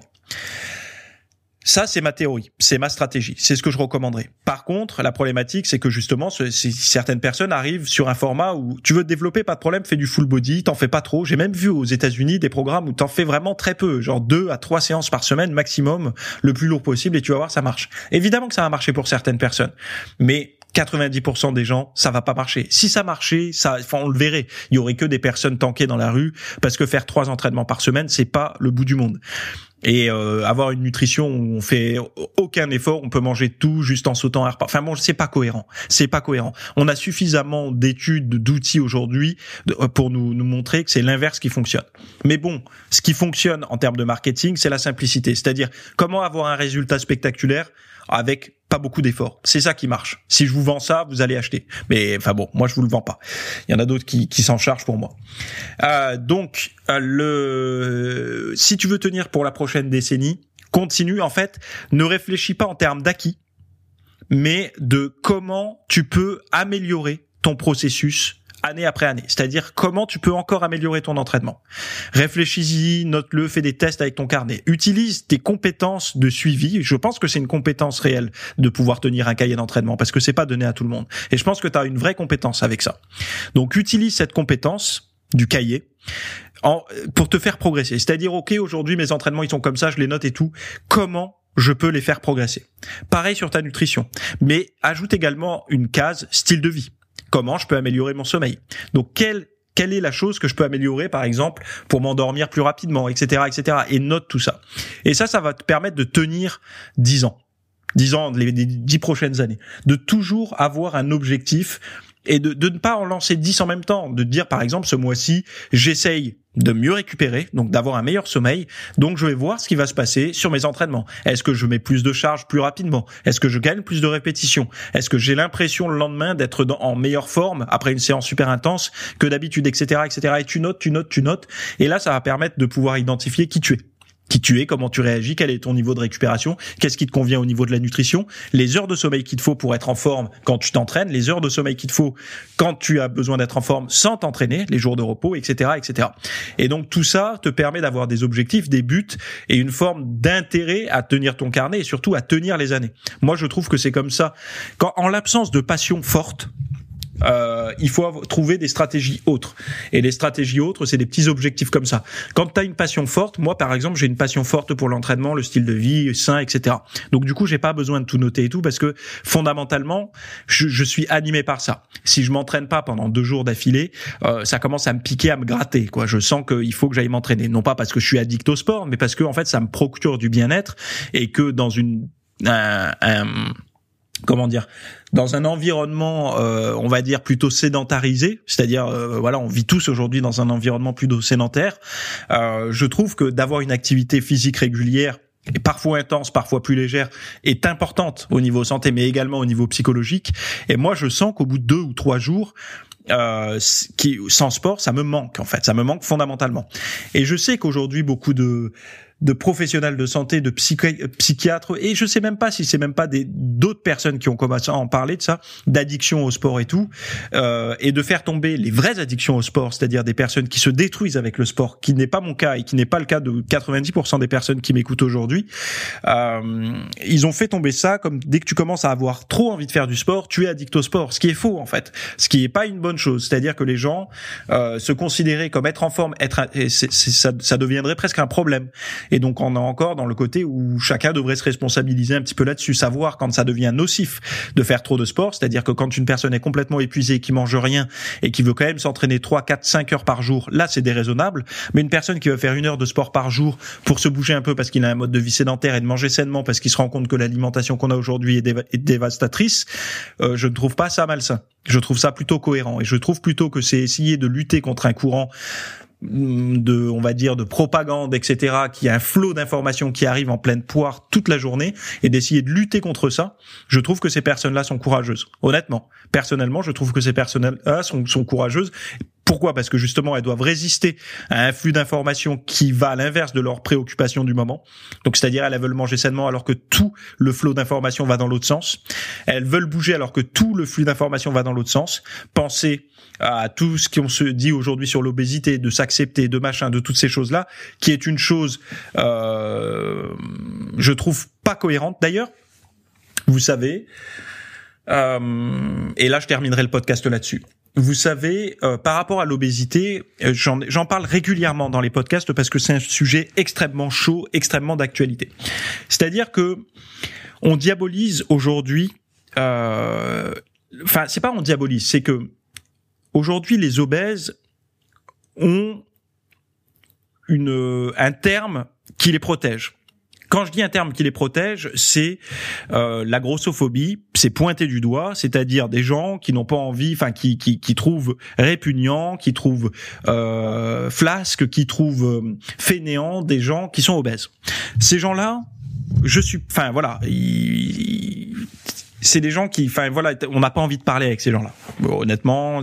Ça, c'est ma théorie, c'est ma stratégie, c'est ce que je recommanderais. Par contre, la problématique, c'est que justement, certaines personnes arrivent sur un format où tu veux te développer, pas de problème, fais du full body, t'en fais pas trop. J'ai même vu aux États-Unis des programmes où t'en fais vraiment très peu, genre 2 à 3 séances par semaine maximum, le plus lourd possible, et tu vas voir, ça marche. Évidemment que ça va marcher pour certaines personnes, mais 90% des gens, ça va pas marcher. Si ça marchait, on le verrait. Il y aurait que des personnes tankées dans la rue, parce que faire 3 entraînements par semaine, c'est pas le bout du monde. Et avoir une nutrition où on fait aucun effort, on peut manger tout juste en sautant un repas. Enfin bon, c'est pas cohérent. C'est pas cohérent. On a suffisamment d'études, d'outils aujourd'hui pour nous montrer que c'est l'inverse qui fonctionne. Mais bon, ce qui fonctionne en termes de marketing, c'est la simplicité. C'est-à-dire comment avoir un résultat spectaculaire avec pas beaucoup d'efforts. C'est ça qui marche. Si je vous vends ça, vous allez acheter. Mais enfin bon, moi je vous le vends pas. Il y en a d'autres qui s'en chargent pour moi. Si tu veux tenir pour la prochaine décennie, continue. En fait, ne réfléchis pas en termes d'acquis, mais de comment tu peux améliorer ton processus année après année. C'est-à-dire comment tu peux encore améliorer ton entraînement. Réfléchis-y, note-le, fais des tests avec ton carnet. Utilise tes compétences de suivi. Je pense que c'est une compétence réelle de pouvoir tenir un cahier d'entraînement parce que c'est pas donné à tout le monde. Et je pense que tu as une vraie compétence avec ça. Donc utilise cette compétence du cahier pour te faire progresser. C'est-à-dire, OK, aujourd'hui mes entraînements ils sont comme ça, je les note et tout. Comment je peux les faire progresser? Pareil sur ta nutrition. Mais ajoute également une case style de vie. Comment je peux améliorer mon sommeil? Donc, quelle est la chose que je peux améliorer, par exemple, pour m'endormir plus rapidement, etc., etc. Et note tout ça. Et ça va te permettre de tenir 10 ans. 10 ans, les 10 prochaines années. De toujours avoir un objectif et de ne pas en lancer 10 en même temps. De dire, par exemple, ce mois-ci, j'essaye de mieux récupérer, donc d'avoir un meilleur sommeil. Donc, je vais voir ce qui va se passer sur mes entraînements. Est-ce que je mets plus de charge plus rapidement? Est-ce que je gagne plus de répétitions? Est-ce que j'ai l'impression le lendemain d'être en meilleure forme après une séance super intense que d'habitude, etc., etc. Et tu notes. Et là, ça va permettre de pouvoir identifier qui tu es, comment tu réagis, quel est ton niveau de récupération, qu'est-ce qui te convient au niveau de la nutrition, les heures de sommeil qu'il te faut pour être en forme quand tu t'entraînes, les heures de sommeil qu'il te faut quand tu as besoin d'être en forme sans t'entraîner, les jours de repos, etc., etc. Et donc tout ça te permet d'avoir des objectifs, des buts et une forme d'intérêt à tenir ton carnet et surtout à tenir les années. Moi, je trouve que c'est comme ça. En l'absence de passion forte, il faut trouver des stratégies autres. Et les stratégies autres, c'est des petits objectifs comme ça. Quand tu as une passion forte, moi par exemple, j'ai une passion forte pour l'entraînement, le style de vie sain, etc. Donc du coup, j'ai pas besoin de tout noter et tout parce que fondamentalement, je suis animé par ça. Si je m'entraîne pas pendant 2 jours d'affilée, ça commence à me piquer, à me gratter, quoi. Je sens qu'il faut que j'aille m'entraîner. Non pas parce que je suis addict au sport, mais parce que en fait, ça me procure du bien-être et que dans dans un environnement, on va dire plutôt sédentarisé, c'est-à-dire on vit tous aujourd'hui dans un environnement plutôt sédentaire. Je trouve que d'avoir une activité physique régulière et parfois intense, parfois plus légère, est importante au niveau santé, mais également au niveau psychologique. Et moi, je sens qu'au bout de 2 ou 3 jours, sans sport, ça me manque en fait, ça me manque fondamentalement. Et je sais qu'aujourd'hui beaucoup de de professionnels de santé, de psychiatres, et je sais même pas si c'est même pas d'autres personnes qui ont commencé à en parler de ça, d'addiction au sport et tout, et de faire tomber les vraies addictions au sport, c'est-à-dire des personnes qui se détruisent avec le sport, qui n'est pas mon cas et qui n'est pas le cas de 90% des personnes qui m'écoutent aujourd'hui. Ils ont fait tomber ça comme dès que tu commences à avoir trop envie de faire du sport, tu es addict au sport, ce qui est faux en fait, ce qui est pas une bonne chose. C'est-à-dire que les gens se considéraient comme être en forme, ça deviendrait presque un problème. Et donc on est encore dans le côté où chacun devrait se responsabiliser un petit peu là-dessus, savoir quand ça devient nocif de faire trop de sport, c'est-à-dire que quand une personne est complètement épuisée, qui mange rien et qui veut quand même s'entraîner 3, 4, 5 heures par jour, là c'est déraisonnable. Mais une personne qui veut faire 1 heure de sport par jour pour se bouger un peu parce qu'il a un mode de vie sédentaire et de manger sainement parce qu'il se rend compte que l'alimentation qu'on a aujourd'hui est dévastatrice, je ne trouve pas ça malsain. Je trouve ça plutôt cohérent et je trouve plutôt que c'est essayer de lutter contre un courant on va dire, de propagande, etc., qui a un flot d'informations qui arrive en pleine poire toute la journée, et d'essayer de lutter contre ça. Je trouve que ces personnes-là sont courageuses. Honnêtement, personnellement, je trouve que ces personnes-là sont courageuses. Pourquoi ? Parce que justement, elles doivent résister à un flux d'informations qui va à l'inverse de leurs préoccupations du moment. Donc, c'est-à-dire, elles veulent manger sainement alors que tout le flot d'informations va dans l'autre sens. Elles veulent bouger alors que tout le flux d'informations va dans l'autre sens. Penser à tout ce qu'on se dit aujourd'hui sur l'obésité, de s'accepter, de machin, de toutes ces choses-là, qui est une chose, je trouve pas cohérente. D'ailleurs, vous savez, et là, je terminerai le podcast là-dessus. Vous savez, par rapport à l'obésité, j'en parle régulièrement dans les podcasts parce que c'est un sujet extrêmement chaud, extrêmement d'actualité. C'est-à-dire que on diabolise aujourd'hui, c'est pas on diabolise, c'est que aujourd'hui les obèses ont un terme qui les protège. Quand je dis un terme qui les protège, c'est la grossophobie, c'est pointer du doigt, c'est-à-dire des gens qui n'ont pas envie, qui trouvent répugnant, qui trouvent flasque, qui trouvent fainéant des gens qui sont obèses. Ces gens-là, c'est des gens qui, on n'a pas envie de parler avec ces gens-là. Bon, honnêtement,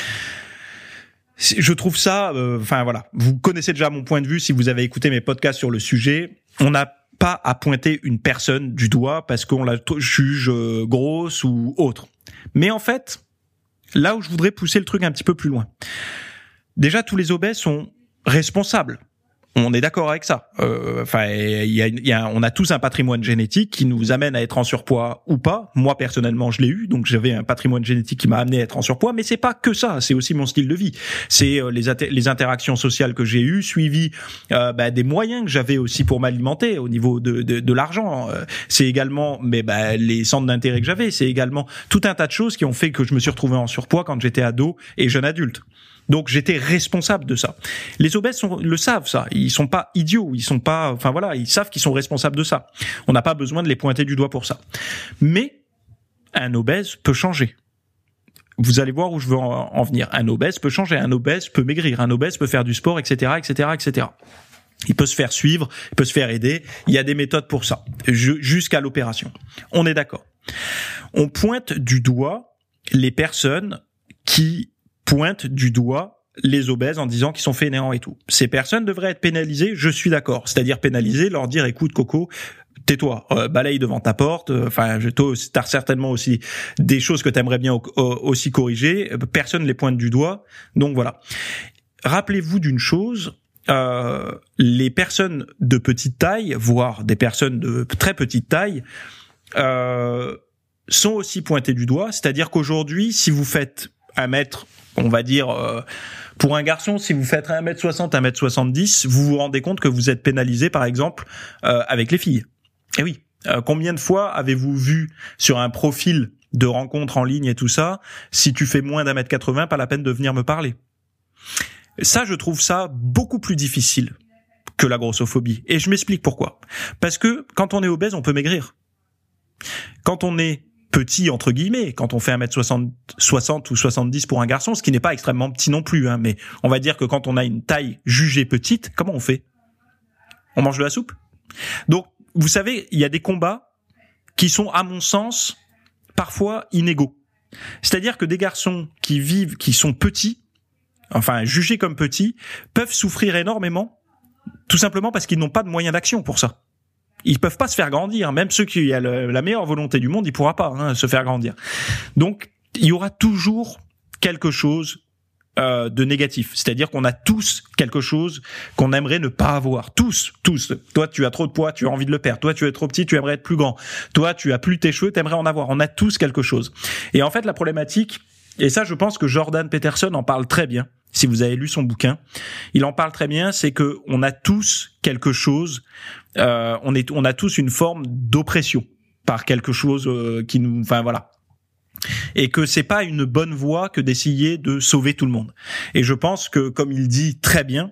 je trouve ça, vous connaissez déjà mon point de vue si vous avez écouté mes podcasts sur le sujet. On n'a pas à pointer une personne du doigt parce qu'on la juge grosse ou autre. Mais en fait, là où je voudrais pousser le truc un petit peu plus loin, déjà tous les obèses sont responsables. On est d'accord avec ça. On a tous un patrimoine génétique qui nous amène à être en surpoids ou pas. Moi personnellement, je l'ai eu, donc j'avais un patrimoine génétique qui m'a amené à être en surpoids. Mais c'est pas que ça, c'est aussi mon style de vie. C'est les interactions sociales que j'ai eues, suivi des moyens que j'avais aussi pour m'alimenter au niveau de l'argent. C'est également, les centres d'intérêt que j'avais. C'est également tout un tas de choses qui ont fait que je me suis retrouvé en surpoids quand j'étais ado et jeune adulte. Donc j'étais responsable de ça. Les obèses le savent ça. Ils sont pas idiots. Ils sont pas. Ils savent qu'ils sont responsables de ça. On n'a pas besoin de les pointer du doigt pour ça. Mais un obèse peut changer. Vous allez voir où je veux en venir. Un obèse peut changer. Un obèse peut maigrir. Un obèse peut faire du sport, etc., etc., etc. Il peut se faire suivre. Il peut se faire aider. Il y a des méthodes pour ça. Jusqu'à l'opération. On est d'accord. On pointe du doigt les personnes qui pointe du doigt les obèses en disant qu'ils sont fainéants et tout. Ces personnes devraient être pénalisées, je suis d'accord. C'est-à-dire pénalisées, leur dire écoute Coco, tais-toi, balaye devant ta porte, t'as certainement aussi des choses que t'aimerais bien aussi corriger, personne les pointe du doigt, donc voilà. Rappelez-vous d'une chose, les personnes de petite taille, voire des personnes de très petite taille, sont aussi pointées du doigt, c'est-à-dire qu'aujourd'hui, si vous faites 1 mètre, on va dire, pour un garçon, si vous faites 1m60, 1m70, vous vous rendez compte que vous êtes pénalisé, par exemple, avec les filles. Et oui, combien de fois avez-vous vu sur un profil de rencontre en ligne et tout ça, si tu fais moins d'1m80, pas la peine de venir me parler. Ça, je trouve ça beaucoup plus difficile que la grossophobie. Et je m'explique pourquoi. Parce que quand on est obèse, on peut maigrir. Quand on est petit entre guillemets, quand on fait 1m60 ou 70 pour un garçon, ce qui n'est pas extrêmement petit non plus, mais on va dire que quand on a une taille jugée petite, comment on fait ? On mange de la soupe ? Donc, vous savez, il y a des combats qui sont, à mon sens, parfois inégaux. C'est-à-dire que des garçons qui sont petits, jugés comme petits, peuvent souffrir énormément tout simplement parce qu'ils n'ont pas de moyens d'action pour ça. Ils peuvent pas se faire grandir. Même ceux qui ont la meilleure volonté du monde, ils pourra pas se faire grandir. Donc, il y aura toujours quelque chose de négatif. C'est-à-dire qu'on a tous quelque chose qu'on aimerait ne pas avoir. Tous. Toi, tu as trop de poids, tu as envie de le perdre. Toi, tu es trop petit, tu aimerais être plus grand. Toi, tu as plus tes cheveux, tu aimerais en avoir. On a tous quelque chose. Et en fait, la problématique, et ça, je pense que Jordan Peterson en parle très bien. Si vous avez lu son bouquin, il en parle très bien. C'est que on a tous quelque chose. On a tous une forme d'oppression par quelque chose qui nous. Enfin voilà. Et que c'est pas une bonne voie que d'essayer de sauver tout le monde. Et je pense que, comme il dit très bien,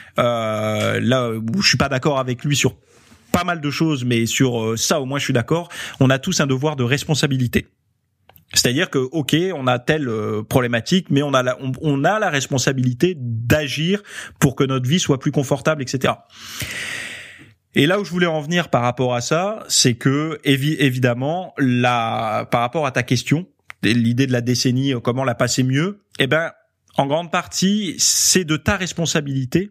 là où je suis pas d'accord avec lui sur pas mal de choses, mais sur ça au moins je suis d'accord, on a tous un devoir de responsabilité. C'est-à-dire que, ok, on a telle problématique, mais on a la responsabilité d'agir pour que notre vie soit plus confortable, etc. Et là où je voulais en venir par rapport à ça, c'est que évidemment, par rapport à ta question, l'idée de la décennie, comment la passer mieux, en grande partie, c'est de ta responsabilité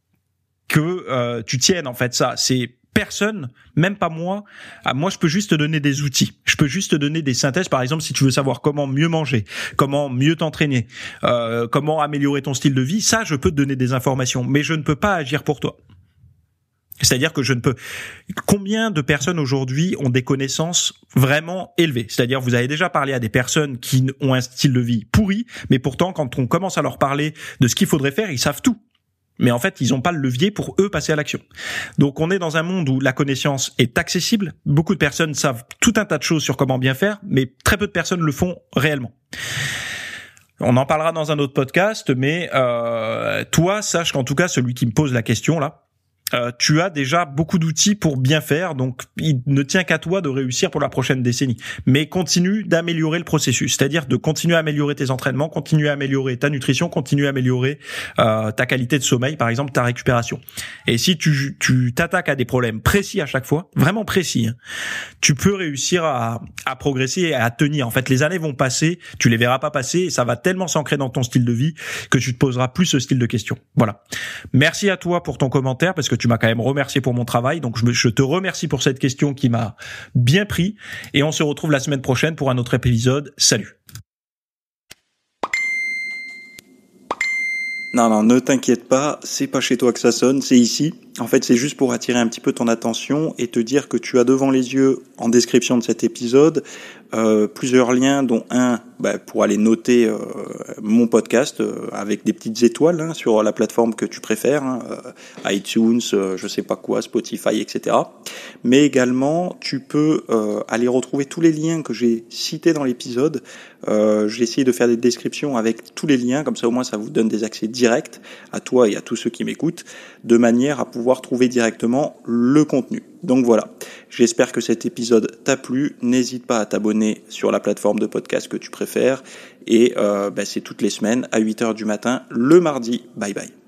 que tu tiennes en fait ça. C'est personne, même pas moi. Moi, je peux juste te donner des outils. Je peux juste te donner des synthèses. Par exemple, si tu veux savoir comment mieux manger, comment mieux t'entraîner, comment améliorer ton style de vie, ça, je peux te donner des informations. Mais je ne peux pas agir pour toi. C'est-à-dire que je ne peux. Combien de personnes aujourd'hui ont des connaissances vraiment élevées? C'est-à-dire, vous avez déjà parlé à des personnes qui ont un style de vie pourri, mais pourtant, quand on commence à leur parler de ce qu'il faudrait faire, ils savent tout. Mais en fait, ils n'ont pas le levier pour eux passer à l'action. Donc, on est dans un monde où la connaissance est accessible. Beaucoup de personnes savent tout un tas de choses sur comment bien faire, mais très peu de personnes le font réellement. On en parlera dans un autre podcast, mais toi, sache qu'en tout cas, celui qui me pose la question là, tu as déjà beaucoup d'outils pour bien faire, donc il ne tient qu'à toi de réussir pour la prochaine décennie. Mais continue d'améliorer le processus, c'est-à-dire de continuer à améliorer tes entraînements, continuer à améliorer ta nutrition, continuer à améliorer ta qualité de sommeil, par exemple ta récupération. Et si tu t'attaques à des problèmes précis à chaque fois, vraiment précis, tu peux réussir à progresser et à tenir. En fait, les années vont passer, tu les verras pas passer, et ça va tellement s'ancrer dans ton style de vie que tu te poseras plus ce style de questions. Voilà. Merci à toi pour ton commentaire, parce que tu m'as quand même remercié pour mon travail, donc je te remercie pour cette question qui m'a bien pris, et on se retrouve la semaine prochaine pour un autre épisode. Salut. Non, ne t'inquiète pas, c'est pas chez toi que ça sonne, c'est ici. En fait, c'est juste pour attirer un petit peu ton attention et te dire que tu as devant les yeux, en description de cet épisode, plusieurs liens, dont un pour aller noter mon podcast avec des petites étoiles sur la plateforme que tu préfères, iTunes, je sais pas quoi, Spotify, etc. Mais également, tu peux aller retrouver tous les liens que j'ai cités dans l'épisode. J'ai essayé de faire des descriptions avec tous les liens, comme ça au moins ça vous donne des accès directs à toi et à tous ceux qui m'écoutent, de manière à pouvoir trouver directement le contenu. Donc voilà, j'espère que cet épisode t'a plu. N'hésite pas à t'abonner sur la plateforme de podcast que tu préfères. Et c'est toutes les semaines à 8h du matin, le mardi. Bye bye.